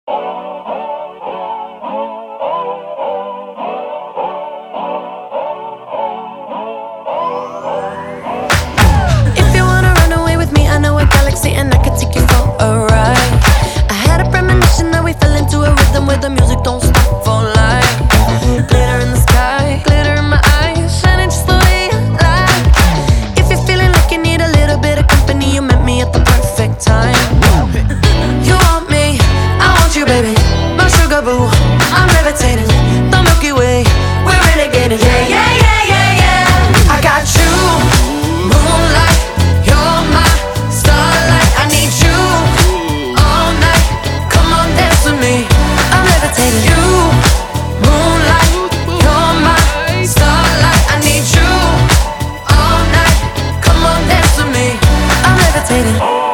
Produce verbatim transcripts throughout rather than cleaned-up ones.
If you wanna run away with me, I know a galaxy and I can take you for a ride. I had a premonition that we fell into a rhythm where the music don't stop for life. Glitter in the sky, glitter in my eyes, shining just the way I like. If you're feeling like you need a little bit of company, you met me at the perfect time. You want me, I want you, baby, my sugar boo. I'm levitating, the Milky Way, we're renegading. Yeah, yeah, yeah, yeah, yeah. I got you, moonlight, you're my starlight. I need you all night. Come on, dance with me. I'm levitating. You, moonlight, you're my starlight. I need you all night. Come on, dance with me. I'm levitating.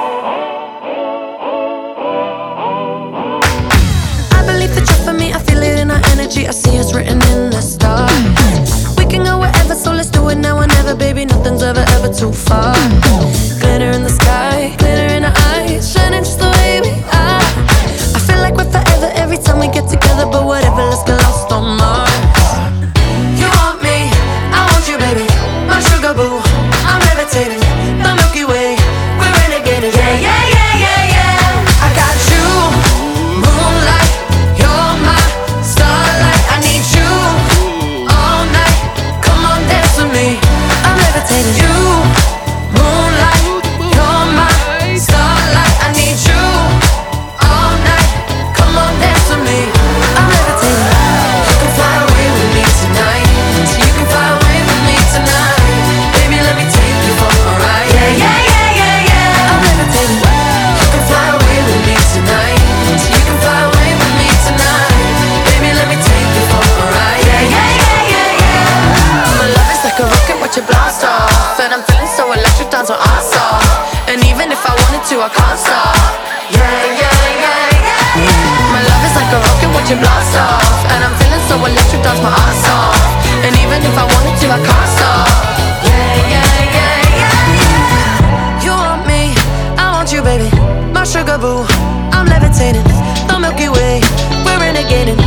I believe that you're for me. I feel it in our energy. I see us written in the stars. We can go wherever, so let's do it now or never, baby. Nothing's ever, ever too far. Glitter in the sky, glitter in our eyes, shining just the way we are. I feel like we're forever every time we get together, but whatever, let's get lost on Mars. You want me, I want you, baby, my sugar boo. I'm levitating, the Milky Way, we're renegading. Yeah, yeah, yeah, yeah, yeah. I got you, moonlight, you're my starlight. I need you all night. Come on, dance with me. I'm levitating. You, moonlight, you're my starlight. I need you all night. Come on, dance with me. I'm levitating. You can fly away with me tonight. You can fly away with me tonight. Baby, let me take you for a ride. Yeah, yeah, yeah, yeah, yeah. I'm levitating. You can fly away with me tonight. You can fly away with me tonight. Baby, let me take you for a ride. Yeah, yeah, yeah, yeah, yeah. My love is like a rocket, watch it blast off. And I'm feeling so electric, dance on our off. And even if I wanted to, I can't stop. Yeah, yeah, yeah, yeah, yeah. My love is like a rocket, watch it blast off. And I'm feeling so electric, dance my ass off. And even if I wanted to, I can't stop. Yeah, yeah, yeah, yeah, yeah. You want me, I want you, baby, my sugar boo. I'm levitating, the Milky Way, we're renegading.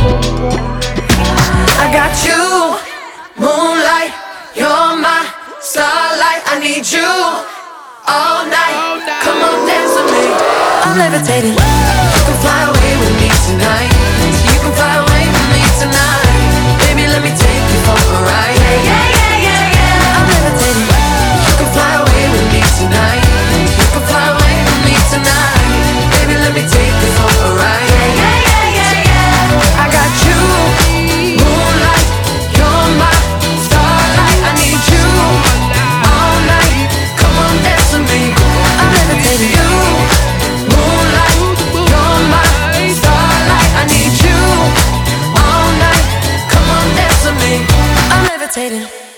I got you, moonlight, you're my starlight. I need you all night. Come on, dance with me. I'm levitating. You can fly away with me tonight. You can fly away with me tonight. Baby, let me take you for a ride. Yeah, yeah, yeah, yeah, yeah. I'm levitating. You can fly away with me tonight. You can fly away with me tonight. Baby, let me take you for a ride. Yeah, yeah, yeah, yeah, yeah. I got you, moonlight, you're my starlight. I need you all night. Come on, dance with me. I'm levitating. You, moonlight, you're my starlight. I need you all night. Come on, dance with me. I'm levitating.